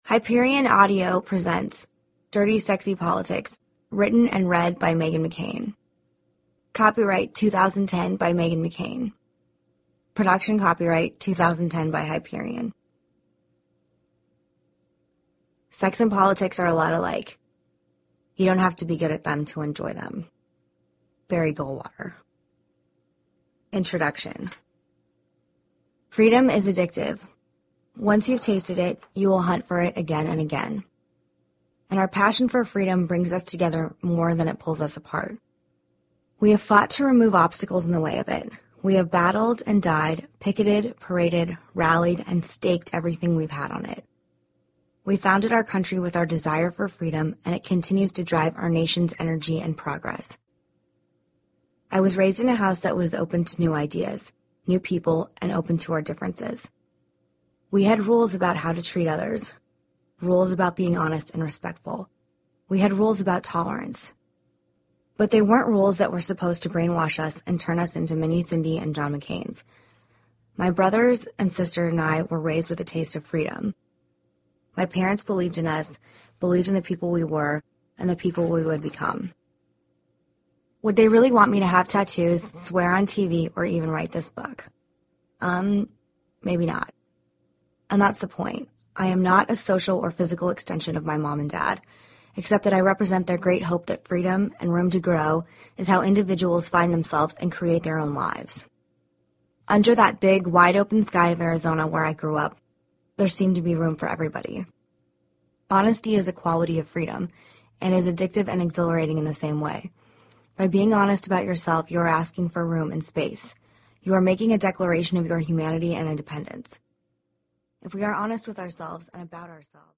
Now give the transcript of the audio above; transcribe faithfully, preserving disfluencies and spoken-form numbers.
Hyperion Audio presents Dirty Sexy Politics, written and read by Meghan McCain. Copyright two thousand ten by Meghan McCain. Production copyright two thousand ten by Hyperion. Sex and politics are a lot alike. You don't have to be good at them to enjoy them. Barry Goldwater. Introduction. Freedom is addictive. Once you've tasted it, you will hunt for it again and again. And our passion for freedom brings us together more than it pulls us apart. We have fought to remove obstacles in the way of it. We have battled and died, picketed, paraded, rallied, and staked everything we've had on it. We founded our country with our desire for freedom, and it continues to drive our nation's energy and progress. I was raised in a house that was open to new ideas, new people, and open to our differences. We had rules about how to treat others, rules about being honest and respectful. We had rules about tolerance. But they weren't rules that were supposed to brainwash us and turn us into Mini Cindy and John McCain's. My brothers and sister and I were raised with a taste of freedom. My parents believed in us, believed in the people we were, and the people we would become. Would they really want me to have tattoos, swear on T V, or even write this book? Um, maybe not. And that's the point. I am not a social or physical extension of my mom and dad, except that I represent their great hope that freedom and room to grow is how individuals find themselves and create their own lives. Under that big, wide-open sky of Arizona where I grew up, there seemed to be room for everybody. Honesty is a quality of freedom and is addictive and exhilarating in the same way. By being honest about yourself, you are asking for room and space. You are making a declaration of your humanity and independence. If we are honest with ourselves and about ourselves,